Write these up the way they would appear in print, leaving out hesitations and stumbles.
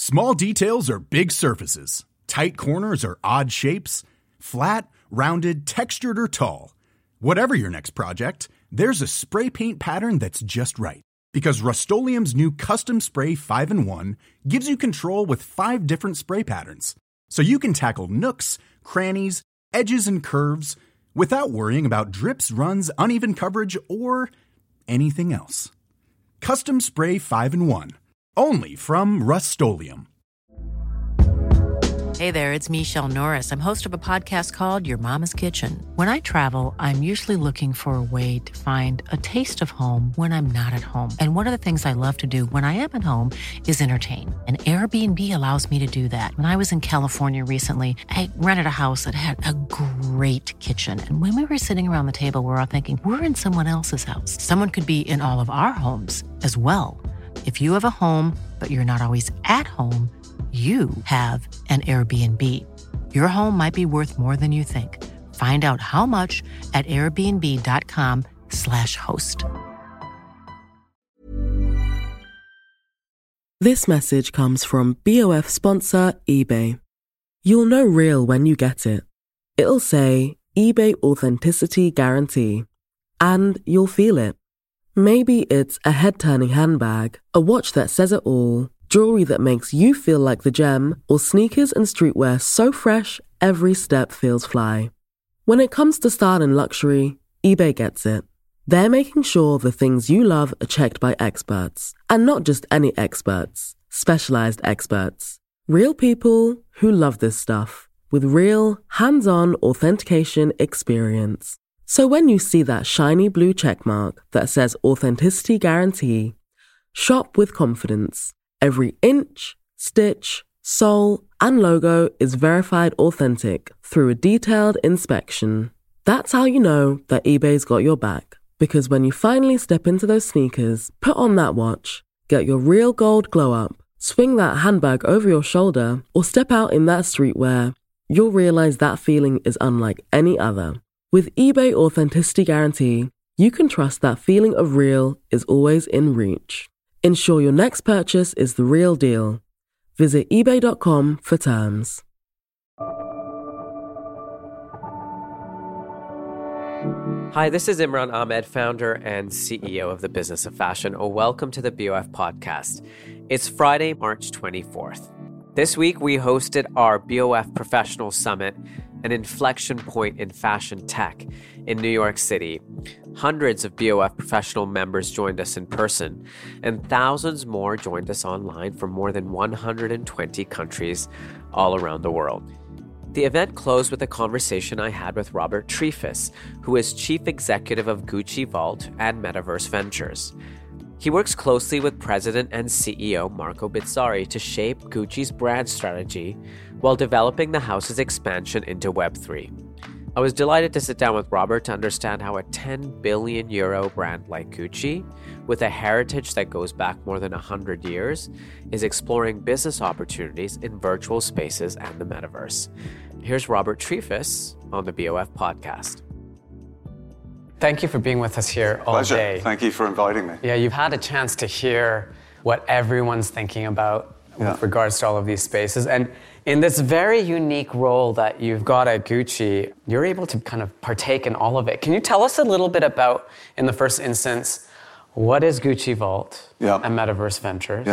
Small details are big surfaces. Tight corners are odd shapes. Flat, rounded, textured, or tall. Whatever your next project, there's a spray paint pattern that's just right. Because Rust-Oleum's new Custom Spray 5-in-1 gives you control with 5 different spray patterns. So you can tackle nooks, crannies, edges, and curves without worrying about drips, runs, uneven coverage, or anything else. Custom Spray 5-in-1. Only from Rust-Oleum. Hey there, it's Michelle Norris. I'm host of a podcast called Your Mama's Kitchen. When I travel, I'm usually looking for a way to find a taste of home when I'm not at home. And one of the things I love to do when I am at home is entertain. And Airbnb allows me to do that. When I was in California recently, I rented a house that had a great kitchen. And when we were sitting around the table, we were all thinking, we're in someone else's house. Someone could be in all of our homes as well. If you have a home, but you're not always at home, you have an Airbnb. Your home might be worth more than you think. Find out how much at airbnb.com/host. This message comes from BOF sponsor eBay. You'll know real when you get it. It'll say eBay Authenticity Guarantee. And you'll feel it. Maybe it's a head-turning handbag, a watch that says it all, jewelry that makes you feel like the gem, or sneakers and streetwear so fresh every step feels fly. When it comes to style and luxury, eBay gets it. They're making sure the things you love are checked by experts. And not just any experts, specialized experts. Real people who love this stuff, with real, hands-on authentication experience. So when you see that shiny blue checkmark that says Authenticity Guarantee, shop with confidence. Every inch, stitch, sole, and logo is verified authentic through a detailed inspection. That's how you know that eBay's got your back. Because when you finally step into those sneakers, put on that watch, get your real gold glow up, swing that handbag over your shoulder, or step out in that streetwear, you'll realize that feeling is unlike any other. With eBay Authenticity Guarantee, you can trust that feeling of real is always in reach. Ensure your next purchase is the real deal. Visit ebay.com for terms. Hi, this is Imran Ahmed, founder and CEO of the Business of Fashion. Welcome to the BOF podcast. It's Friday, March 24th. This week, we hosted our BOF Professional Summit, an inflection point in fashion tech in New York City. Hundreds of BOF professional members joined us in person, and thousands more joined us online from more than 120 countries all around the world. The event closed with a conversation I had with Robert Triefus, who is Chief Executive of Gucci Vault and Metaverse Ventures. He works closely with President and CEO Marco Bizzarri to shape Gucci's brand strategy while developing the house's expansion into Web3. I was delighted to sit down with Robert to understand how a 10 billion euro brand like Gucci, with a heritage that goes back more than 100 years, is exploring business opportunities in virtual spaces and the metaverse. Here's Robert Triefus on the BOF podcast. Thank you for being with us here all Pleasure. day. Thank you for inviting me. Yeah, you've had a chance to hear what everyone's thinking about with regards to all of these spaces. And in this very unique role that you've got at Gucci, you're able to kind of partake in all of it. Can you tell us a little bit about, in the first instance, what is Gucci Vault and Metaverse Ventures?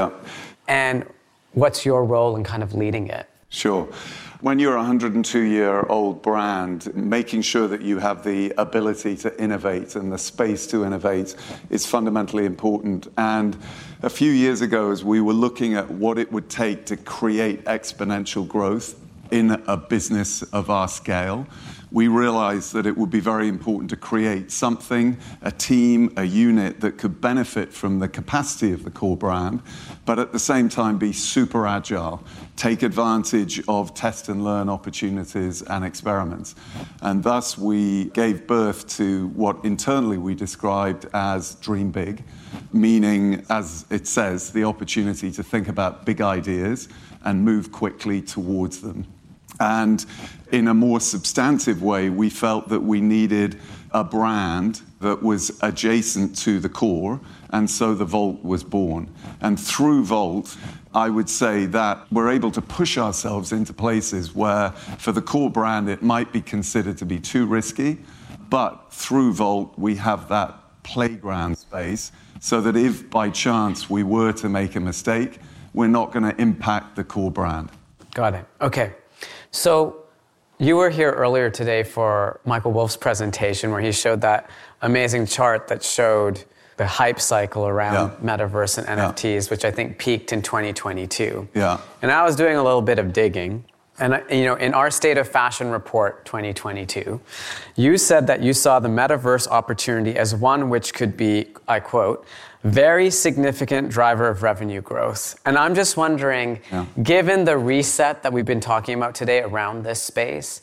And what's your role in kind of leading it? Sure. When you're a 102-year-old brand, making sure that you have the ability to innovate and the space to innovate is fundamentally important. And a few years ago, as we were looking at what it would take to create exponential growth in a business of our scale, we realized that it would be very important to create something, a team, a unit that could benefit from the capacity of the core brand, but at the same time be super agile, take advantage of test and learn opportunities and experiments. And thus we gave birth to what internally we described as Dream Big, meaning, as it says, the opportunity to think about big ideas and move quickly towards them. And in a more substantive way, we felt that we needed a brand that was adjacent to the core, and so the Vault was born. And through Vault, I would say that we're able to push ourselves into places where, for the core brand, it might be considered to be too risky, but through Vault, we have that playground space, so that if by chance we were to make a mistake, we're not going to impact the core brand. Got it. Okay. So you were here earlier today for Michael Wolff's presentation where he showed that amazing chart that showed the hype cycle around metaverse and NFTs, which I think peaked in 2022. Yeah. And I was doing a little bit of digging. And in our State of Fashion report 2022, you said that you saw the metaverse opportunity as one which could be, I quote, very significant driver of revenue growth. And I'm just wondering, given the reset that we've been talking about today around this space,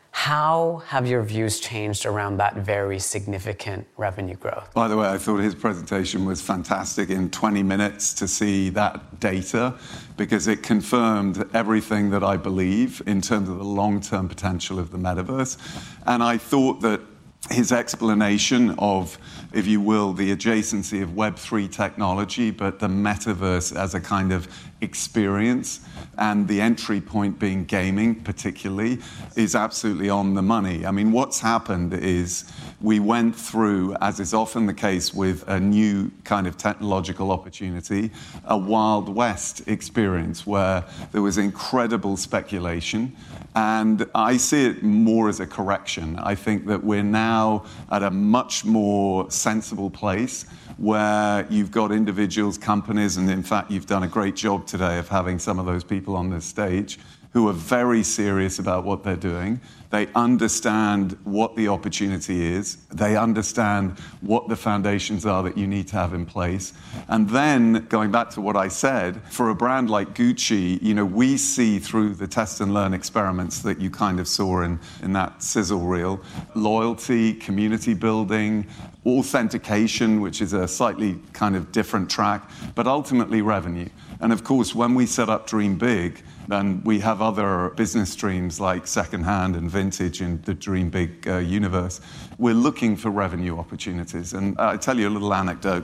how have your views changed around that very significant revenue growth? By the way, I thought his presentation was fantastic in 20 minutes to see that data, because it confirmed everything that I believe in terms of the long-term potential of the metaverse. And I thought that his explanation of, if you will, the adjacency of Web3 technology, but the metaverse as a kind of experience, and the entry point being gaming particularly, is absolutely on the money. I mean, what's happened is we went through, as is often the case with a new kind of technological opportunity, a Wild West experience where there was incredible speculation. And I see it more as a correction. I think that we're now at a much more sensible place where you've got individuals, companies, and in fact, you've done a great job today of having some of those people on this stage who are very serious about what they're doing. They understand what the opportunity is. They understand what the foundations are that you need to have in place. And then, going back to what I said, for a brand like Gucci, we see through the test and learn experiments that you kind of saw in that sizzle reel, loyalty, community building, authentication, which is a slightly kind of different track, but ultimately revenue. And of course, when we set up Dream Big, and we have other business streams like secondhand and vintage in the Dream Big universe, we're looking for revenue opportunities. And I'll tell you a little anecdote.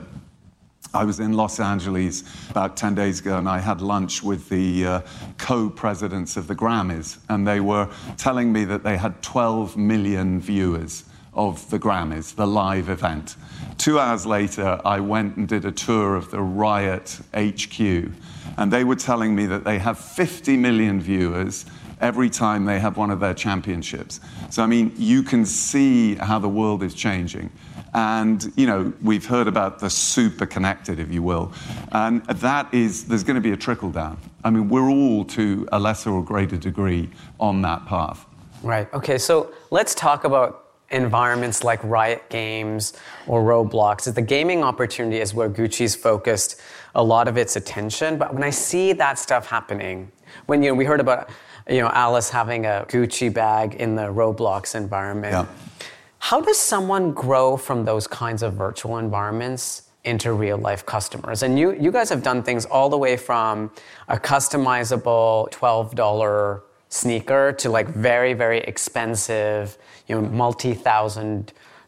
I was in Los Angeles about 10 days ago, and I had lunch with the co-presidents of the Grammys, and they were telling me that they had 12 million viewers of the Grammys, the live event. 2 hours later, I went and did a tour of the Riot HQ, and they were telling me that they have 50 million viewers every time they have one of their championships. So, I mean, you can see how the world is changing. And, we've heard about the super connected, if you will. And there's going to be a trickle down. I mean, we're all, to a lesser or greater degree, on that path. Right. Okay, so let's talk about environments like Riot Games or Roblox. The gaming opportunity is where Gucci's focused a lot of its attention. But when I see that stuff happening, when we heard about Alice having a Gucci bag in the Roblox environment, how does someone grow from those kinds of virtual environments into real life customers? And you guys have done things all the way from a customizable $12 sneaker to like very, very expensive, multi-thousand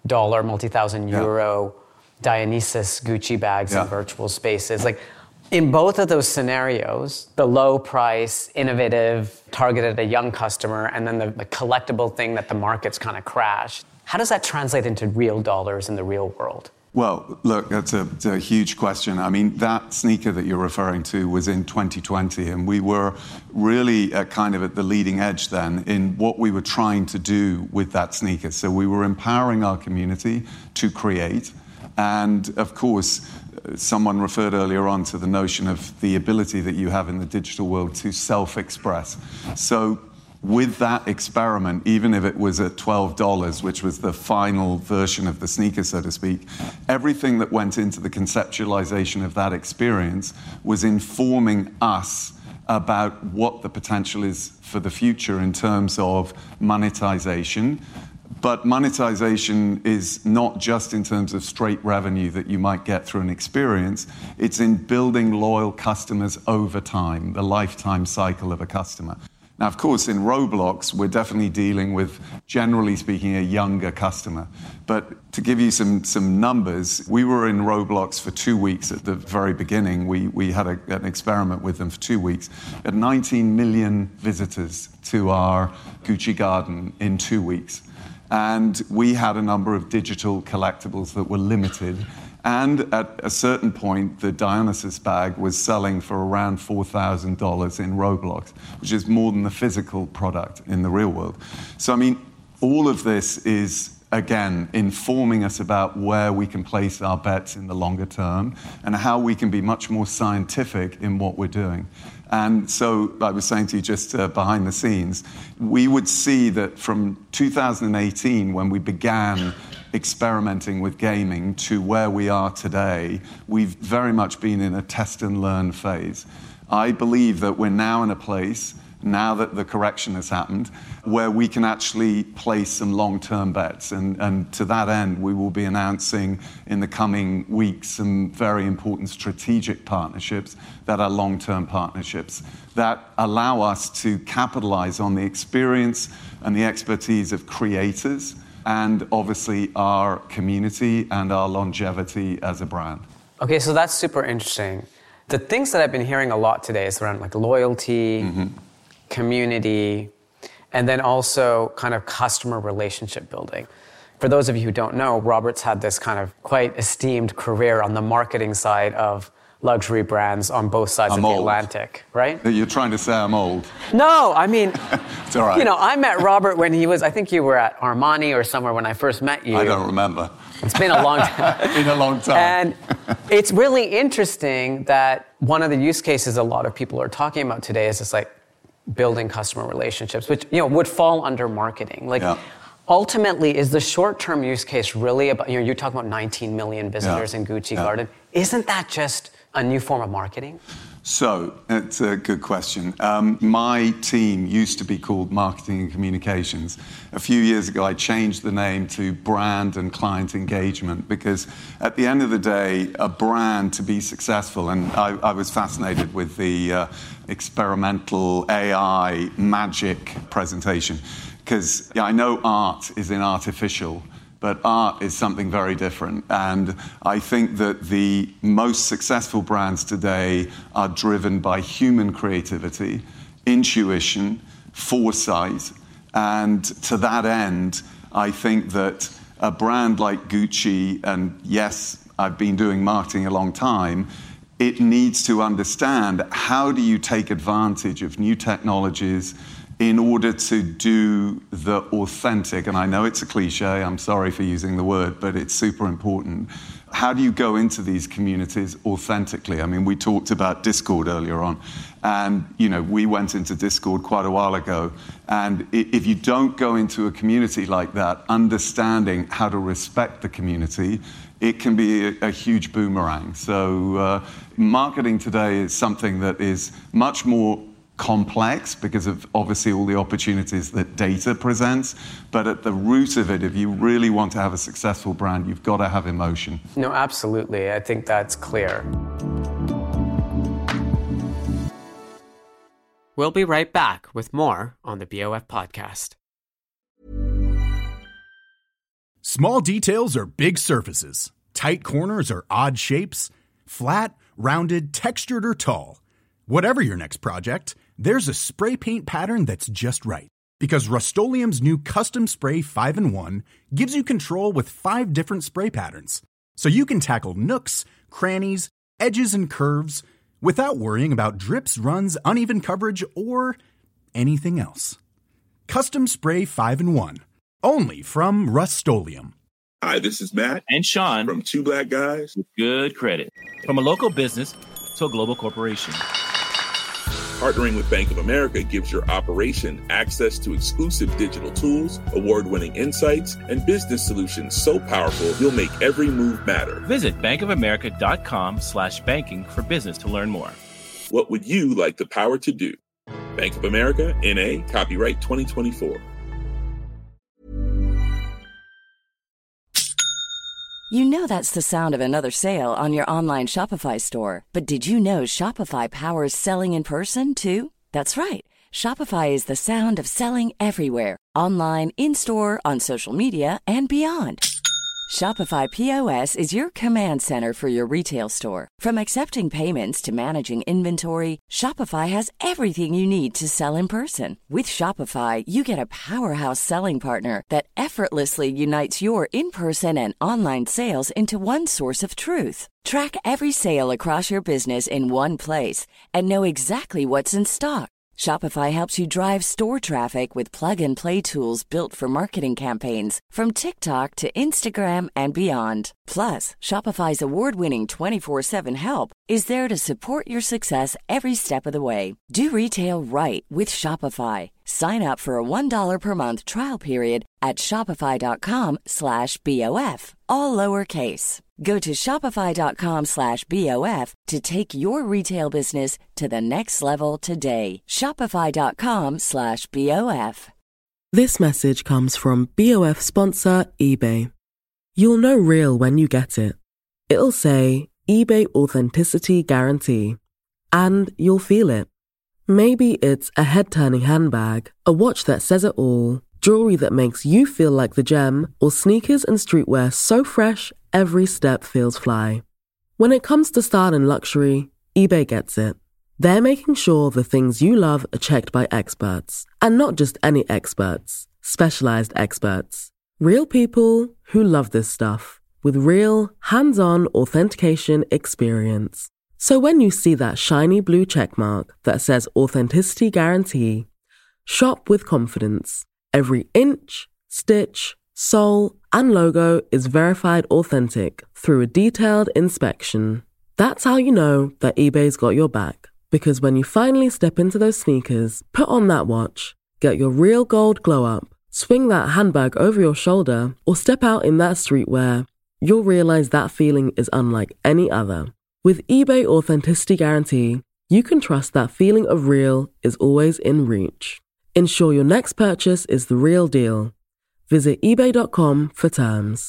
euro Dionysus Gucci bags in virtual spaces. Like in both of those scenarios, the low price, innovative, targeted at a young customer, and then the collectible thing that the market's kind of crashed. How does that translate into real dollars in the real world? Well, look, that's a huge question. I mean, that sneaker that you're referring to was in 2020, and we were really kind of at the leading edge then in what we were trying to do with that sneaker. So we were empowering our community to create. And of course, someone referred earlier on to the notion of the ability that you have in the digital world to self-express. So with that experiment, even if it was at $12, which was the final version of the sneaker, so to speak, everything that went into the conceptualization of that experience was informing us about what the potential is for the future in terms of monetization. But monetization is not just in terms of straight revenue that you might get through an experience. It's in building loyal customers over time, the lifetime cycle of a customer. Now, of course, in Roblox, we're definitely dealing with, generally speaking, a younger customer. But to give you some numbers, we were in Roblox for 2 weeks at the very beginning. We had an experiment with them for 2 weeks. We had 19 million visitors to our Gucci garden in 2 weeks. And we had a number of digital collectibles that were limited. And at a certain point, the Dionysus bag was selling for around $4,000 in Roblox, which is more than the physical product in the real world. So, I mean, all of this is, again, informing us about where we can place our bets in the longer term and how we can be much more scientific in what we're doing. And so I was saying to you just behind the scenes, we would see that from 2018, when we began experimenting with gaming, to where we are today, we've very much been in a test and learn phase. I believe that we're now in a place, now that the correction has happened, where we can actually place some long-term bets. And to that end, we will be announcing in the coming weeks some very important strategic partnerships that are long-term partnerships that allow us to capitalize on the experience and the expertise of creators and obviously our community and our longevity as a brand. Okay, so that's super interesting. The things that I've been hearing a lot today is around like loyalty, community, and then also kind of customer relationship building. For those of you who don't know, Robert's had this kind of quite esteemed career on the marketing side of luxury brands on both sides of the Atlantic, right? You're trying to say I'm old. No, I mean, it's all right. You know, I met Robert when he was, I think you were at Armani or somewhere when I first met you. I don't remember. It's been a long time. It's been a long time. And it's really interesting that one of the use cases a lot of people are talking about today is just like building customer relationships, which, you know, would fall under marketing. Like, ultimately, is the short-term use case really about, you know, you're talking about 19 million visitors in Gucci Garden. Isn't that just a new form of marketing? So, it's a good question. My team used to be called Marketing and Communications. A few years ago, I changed the name to Brand and Client Engagement because at the end of the day, a brand to be successful, and I was fascinated with the experimental AI magic presentation because I know art is in artificial, but art is something very different. And I think that the most successful brands today are driven by human creativity, intuition, foresight. And to that end, I think that a brand like Gucci, and yes, I've been doing marketing a long time, it needs to understand how do you take advantage of new technologies in order to do the authentic, and I know it's a cliche, I'm sorry for using the word, but it's super important. How do you go into these communities authentically? I mean, we talked about Discord earlier on, and you know, we went into Discord quite a while ago, and if you don't go into a community like that, understanding how to respect the community, it can be a huge boomerang. So marketing today is something that is much more complex because of obviously all the opportunities that data presents, but at the root of it, if you really want to have a successful brand, you've got to have emotion. No, absolutely. I think that's clear. We'll be right back with more on the BOF podcast. Small details are big surfaces. Tight corners are odd shapes. Flat, rounded, textured, or tall. Whatever your next project, there's a spray paint pattern that's just right. Because Rust-Oleum's new Custom Spray 5-in-1 gives you control with 5 different spray patterns. So you can tackle nooks, crannies, edges, and curves without worrying about drips, runs, uneven coverage, or anything else. Custom Spray 5-in-1. Only from Rust-Oleum. Hi, this is Matt and Sean from Two Black Guys with Good Credit. From a local business to a global corporation. Partnering with Bank of America gives your operation access to exclusive digital tools, award-winning insights, and business solutions so powerful you'll make every move matter. Visit bankofamerica.com/banking for business to learn more. What would you like the power to do? Bank of America, N.A., copyright 2024. You know that's the sound of another sale on your online Shopify store. But did you know Shopify powers selling in person, too? That's right. Shopify is the sound of selling everywhere, online, in-store, on social media, and beyond. Shopify POS is your command center for your retail store. From accepting payments to managing inventory, Shopify has everything you need to sell in person. With Shopify, you get a powerhouse selling partner that effortlessly unites your in-person and online sales into one source of truth. Track every sale across your business in one place and know exactly what's in stock. Shopify helps you drive store traffic with plug-and-play tools built for marketing campaigns, from TikTok to Instagram and beyond. Plus, Shopify's award-winning 24/7 help is there to support your success every step of the way. Do retail right with Shopify. Sign up for a $1 per month trial period at shopify.com/BOF, all lowercase. Go to shopify.com/BOF to take your retail business to the next level today. Shopify.com/BOF. This message comes from BOF sponsor eBay. You'll know real when you get it. It'll say eBay Authenticity Guarantee. And you'll feel it. Maybe it's a head-turning handbag, a watch that says it all, jewelry that makes you feel like the gem, or sneakers and streetwear so fresh every step feels fly. When it comes to style and luxury, eBay gets it. They're making sure the things you love are checked by experts. And not just any experts, specialized experts. Real people who love this stuff, with real, hands-on authentication experience. So when you see that shiny blue checkmark that says Authenticity Guarantee, shop with confidence. Every inch, stitch, sole, and logo is verified authentic through a detailed inspection. That's how you know that eBay's got your back. Because when you finally step into those sneakers, put on that watch, get your real gold glow up, swing that handbag over your shoulder, or step out in that streetwear, you'll realize that feeling is unlike any other. With eBay Authenticity Guarantee, you can trust that feeling of real is always in reach. Ensure your next purchase is the real deal. Visit ebay.com for terms.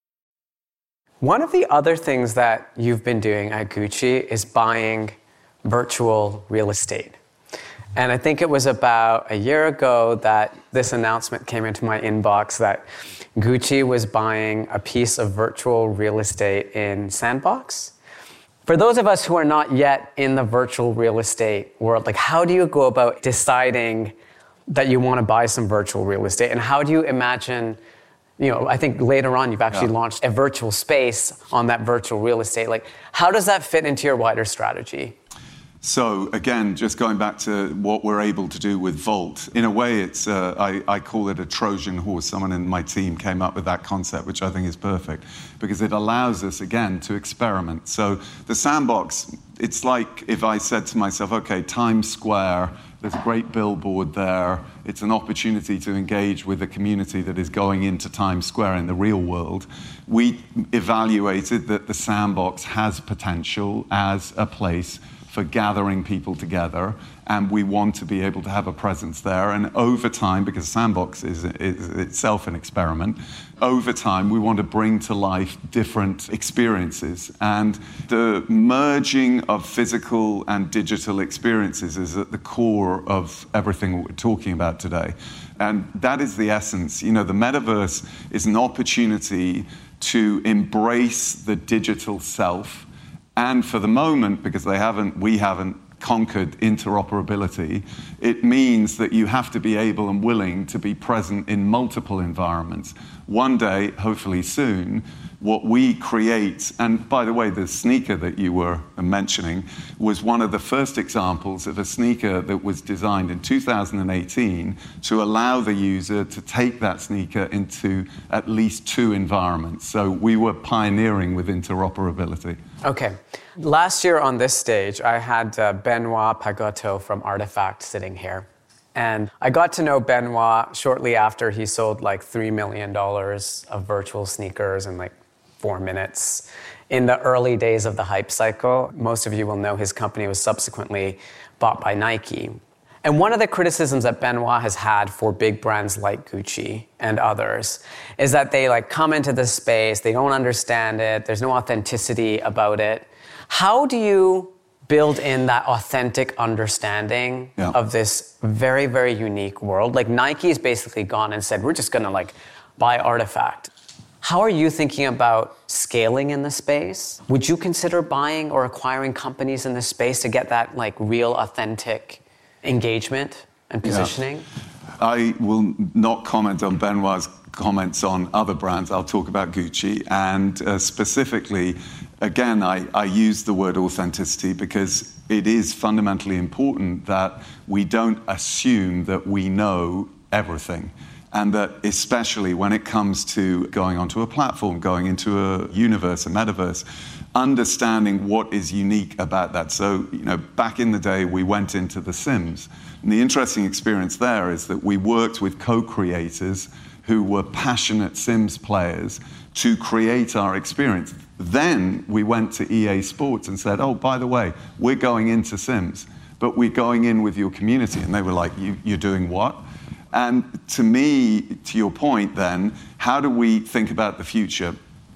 One of the other things that you've been doing at Gucci is buying virtual real estate. And I think it was about a year ago that this announcement came into my inbox that Gucci was buying a piece of virtual real estate in Sandbox. For those of us who are not yet in the virtual real estate world, like how do you go about deciding that you want to buy some virtual real estate? And how do you imagine, I think later on you've actually launched a virtual space on that virtual real estate. Like, how does that fit into your wider strategy? So again, just going back to what we're able to do with Vault, in a way it's, I call it a Trojan horse. Someone in my team came up with that concept, which I think is perfect, because it allows us, again, to experiment. So the Sandbox, it's like if I said to myself, okay, Times Square, there's a great billboard there. It's an opportunity to engage with a community that is going into Times Square in the real world. We evaluated that the Sandbox has potential as a place for gathering people together, and we want to be able to have a presence there. And over time, because Sandbox is itself an experiment, over time we want to bring to life different experiences. And the merging of physical and digital experiences is at the core of everything we're talking about today. And that is the essence. The metaverse is an opportunity to embrace the digital self. And for the moment, because we haven't conquered interoperability, it means that you have to be able and willing to be present in multiple environments. One day, hopefully soon, what we create, and by the way, the sneaker that you were mentioning was one of the first examples of a sneaker that was designed in 2018 to allow the user to take that sneaker into at least 2 environments. So we were pioneering with interoperability. Okay. Last year on this stage, I had Benoit Pagotto from Artifact sitting here. And I got to know Benoit shortly after he sold like $3 million of virtual sneakers in like 4 minutes. In the early days of the hype cycle, most of you will know his company was subsequently bought by Nike. And one of the criticisms that Benoit has had for big brands like Gucci and others is that they like come into this space, they don't understand it, there's no authenticity about it. How do you build in that authentic understanding of this very, very unique world. Like Nike's basically gone and said, we're just going to like buy Artifact. How are you thinking about scaling in the space? Would you consider buying or acquiring companies in this space to get that like real authentic engagement and positioning? I will not comment on Benoit's comments on other brands. I'll talk about Gucci. And specifically, again, I use the word authenticity because it is fundamentally important that we don't assume that we know everything. And that especially when it comes to going onto a platform, going into a universe, a metaverse, understanding what is unique about that. So, back in the day, we went into The Sims. And the interesting experience there is that we worked with co-creators who were passionate Sims players to create our experience. Then we went to EA Sports and said, oh, by the way, we're going into Sims, but we're going in with your community. And they were like, you're doing what? And to me, to your point then, how do we think about the future?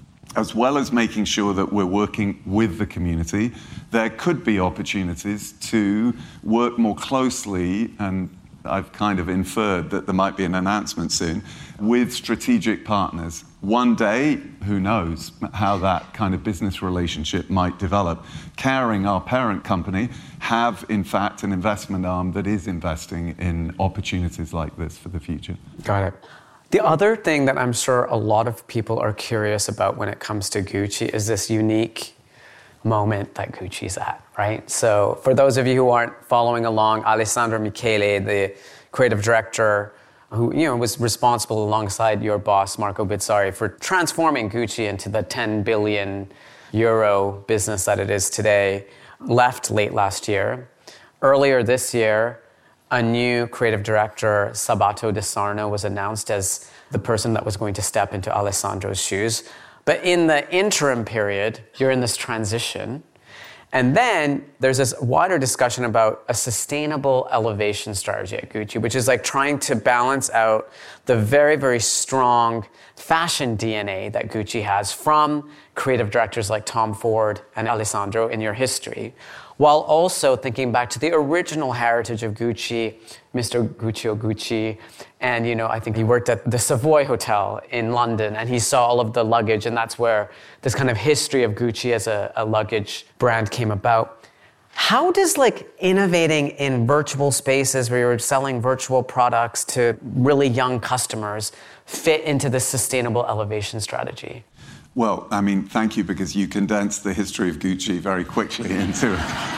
As well as making sure that we're working with the community, there could be opportunities to work more closely, and I've kind of inferred that there might be an announcement soon, with strategic partners. One day, who knows how that kind of business relationship might develop. Kering, our parent company, have in fact an investment arm that is investing in opportunities like this for the future. Got it. The other thing that I'm sure a lot of people are curious about when it comes to Gucci is this unique moment that Gucci's at, right? So for those of you who aren't following along, Alessandro Michele, the creative director, who was responsible alongside your boss, Marco Bizzarri, for transforming Gucci into the 10 billion euro business that it is today, left late last year. Earlier this year, a new creative director, Sabato De Sarno, was announced as the person that was going to step into Alessandro's shoes. But in the interim period, you're in this transition. And then there's this wider discussion about a sustainable elevation strategy at Gucci, which is like trying to balance out the very, very strong fashion DNA that Gucci has from creative directors like Tom Ford and Alessandro in your history, while also thinking back to the original heritage of Gucci, Mr. Guccio Gucci. And, I think he worked at the Savoy Hotel in London, and he saw all of the luggage, and that's where this kind of history of Gucci as a luggage brand came about. How does innovating in virtual spaces where you're selling virtual products to really young customers fit into this sustainable elevation strategy? Well, thank you, because you condensed the history of Gucci very quickly into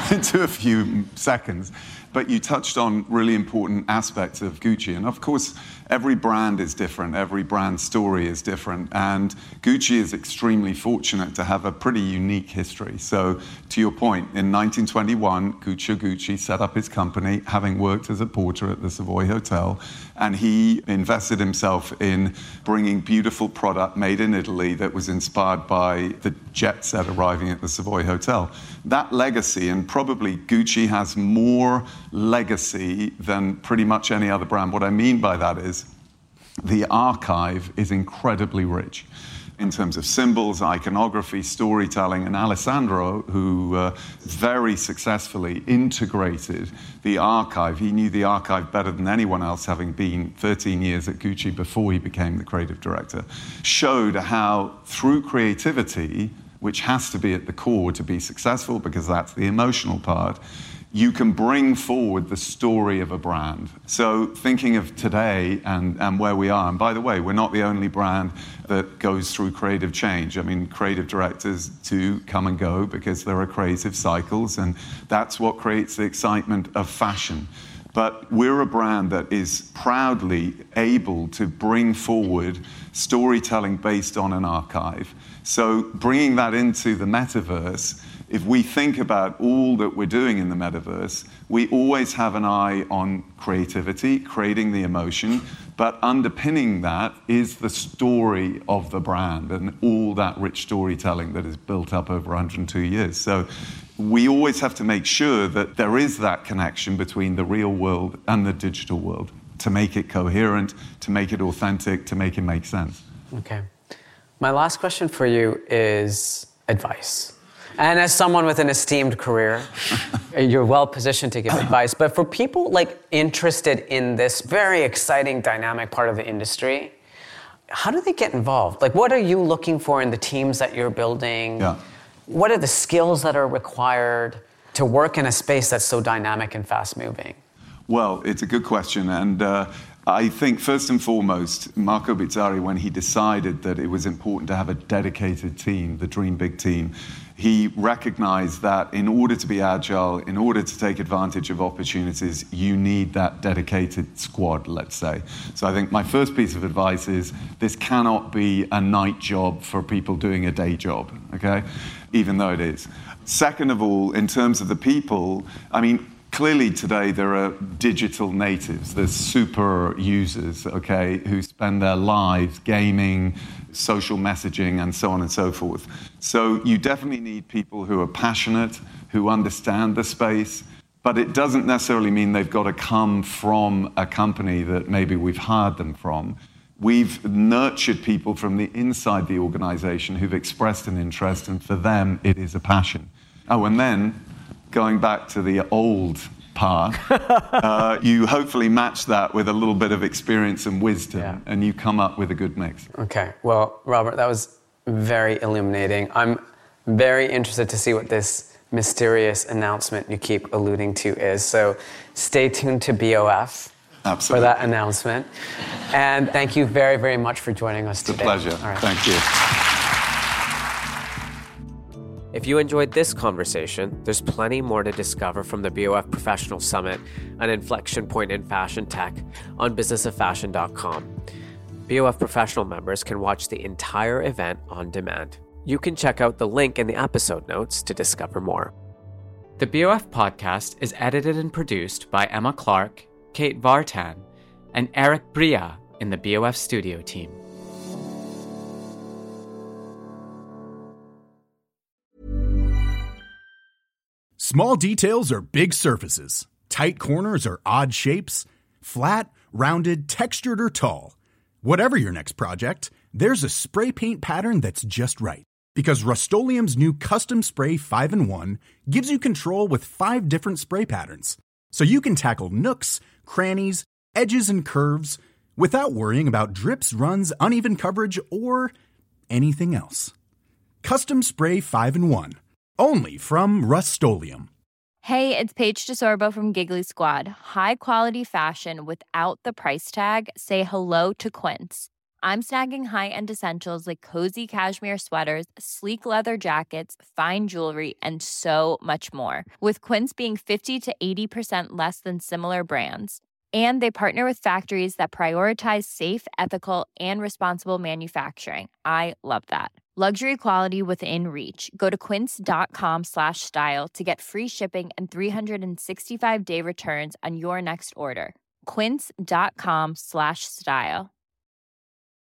a few seconds. But you touched on really important aspects of Gucci. And of course, every brand is different. Every brand story is different. And Gucci is extremely fortunate to have a pretty unique history. So to your point, in 1921, Guccio Gucci set up his company, having worked as a porter at the Savoy Hotel. And he invested himself in bringing beautiful product made in Italy that was inspired by the jet set arriving at the Savoy Hotel. That legacy, and probably Gucci has more legacy than pretty much any other brand. What I mean by that is the archive is incredibly rich in terms of symbols, iconography, storytelling, and Alessandro, who very successfully integrated the archive. He knew the archive better than anyone else, having been 13 years at Gucci before he became the creative director, showed how through creativity, which has to be at the core to be successful because that's the emotional part, you can bring forward the story of a brand. So thinking of today and where we are, and by the way, we're not the only brand that goes through creative change. Creative directors do come and go because there are creative cycles, and that's what creates the excitement of fashion. But we're a brand that is proudly able to bring forward storytelling based on an archive. So bringing that into the metaverse, if we think about all that we're doing in the metaverse, we always have an eye on creativity, creating the emotion, but underpinning that is the story of the brand and all that rich storytelling that is built up over 102 years. So we always have to make sure that there is that connection between the real world and the digital world to make it coherent, to make it authentic, to make it make sense. Okay. My last question for you is advice. And as someone with an esteemed career, you're well positioned to give advice. But for people like interested in this very exciting, dynamic part of the industry, how do they get involved? Like, what are you looking for in the teams that you're building? Yeah. What are the skills that are required to work in a space that's so dynamic and fast-moving? Well, it's a good question. And I think, first and foremost, Marco Bizzarri, when he decided that it was important to have a dedicated team, the Dream Big team, he recognized that in order to be agile, in order to take advantage of opportunities, you need that dedicated squad, let's say. So I think my first piece of advice is this cannot be a night job for people doing a day job, okay? Even though it is. Second of all, in terms of the people, I mean, clearly today there are digital natives, there's super users, okay, who spend their lives gaming, social messaging, and so on and so forth. So you definitely need people who are passionate, who understand the space, but it doesn't necessarily mean they've got to come from a company that maybe we've hired them from. We've nurtured people from the inside the organization who've expressed an interest, and for them it is a passion. Oh, and then going back to the old part, you hopefully match that with a little bit of experience and wisdom, and you come up with a good mix. Okay, well, Robert, that was very illuminating. I'm very interested to see what this mysterious announcement you keep alluding to is. So stay tuned to BOF. Absolutely. For that announcement. And thank you very, very much for joining us today. It's a pleasure. All right. Thank you. If you enjoyed this conversation, there's plenty more to discover from the BOF Professional Summit, an inflection point in fashion tech, on businessoffashion.com. BOF Professional members can watch the entire event on demand. You can check out the link in the episode notes to discover more. The BOF podcast is edited and produced by Emma Clark, Kate Vartan, and Eric Bria in the BOF studio team. Small details are big surfaces. Tight corners are odd shapes. Flat, rounded, textured, or tall. Whatever your next project, there's a spray paint pattern that's just right. Because Rust-Oleum's new Custom Spray 5-in-1 gives you control with 5 different spray patterns. So you can tackle nooks, crannies, edges, and curves without worrying about drips, runs, uneven coverage, or anything else. Custom Spray 5-in-1. Only from Rust-Oleum. Hey, it's Paige DeSorbo from Giggly Squad. High quality fashion without the price tag. Say hello to Quince. I'm snagging high-end essentials like cozy cashmere sweaters, sleek leather jackets, fine jewelry, and so much more. With Quince being 50 to 80% less than similar brands. And they partner with factories that prioritize safe, ethical, and responsible manufacturing. I love that. Luxury quality within reach. Go to quince.com/style to get free shipping and 365-day returns on your next order. Quince.com/style.